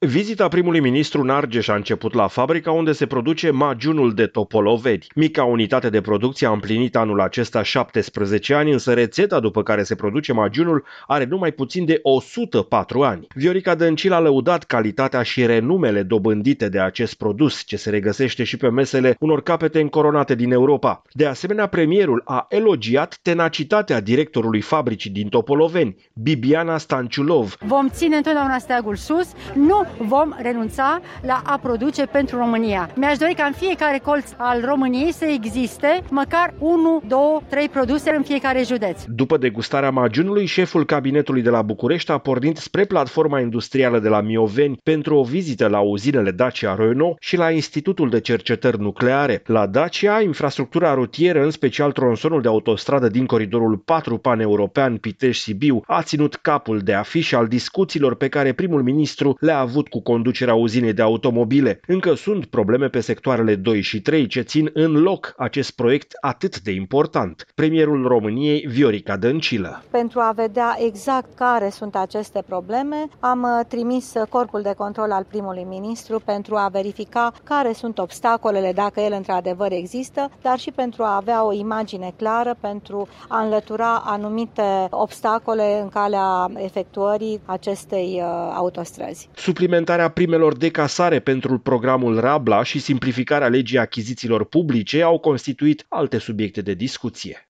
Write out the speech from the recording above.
Vizita primului ministru în Argeș a început la fabrica unde se produce magiunul de topoloveni. Mica unitate de producție a împlinit anul acesta 17 ani, însă rețeta după care se produce magiunul are numai puțin de 104 ani. Viorica Dăncilă a lăudat calitatea și renumele dobândite de acest produs, ce se regăsește și pe mesele unor capete încoronate din Europa. De asemenea, premierul a elogiat tenacitatea directorului fabricii din Topoloveni, Bibiana Stanciulov. Vom ține întotdeauna steagul sus, nu vom renunța la a produce pentru România. Mi-aș dori ca în fiecare colț al României să existe măcar 1, 2, 3 produse în fiecare județ. După degustarea magiunului, șeful cabinetului de la București a pornit spre platforma industrială de la Mioveni pentru o vizită la uzinele Dacia Renault și la Institutul de Cercetări Nucleare. La Dacia, infrastructura rutieră, în special tronsonul de autostradă din coridorul 4 paneuropean Pitești-Sibiu, a ținut capul de afiș al discuțiilor pe care primul ministru le-a avut cu conducerea uzinei de automobile. Încă sunt probleme pe sectoarele 2 și 3 ce țin în loc acest proiect atât de important. Premierul României, Viorica Dăncilă. Pentru a vedea exact care sunt aceste probleme, am trimis corpul de control al primului ministru pentru a verifica care sunt obstacolele, dacă ele într-adevăr există, dar și pentru a avea o imagine clară, pentru a înlătura anumite obstacole în calea efectuării acestei autostrăzi. Suplimentarea primelor de casare pentru programul Rabla și simplificarea legii achizițiilor publice au constituit alte subiecte de discuție.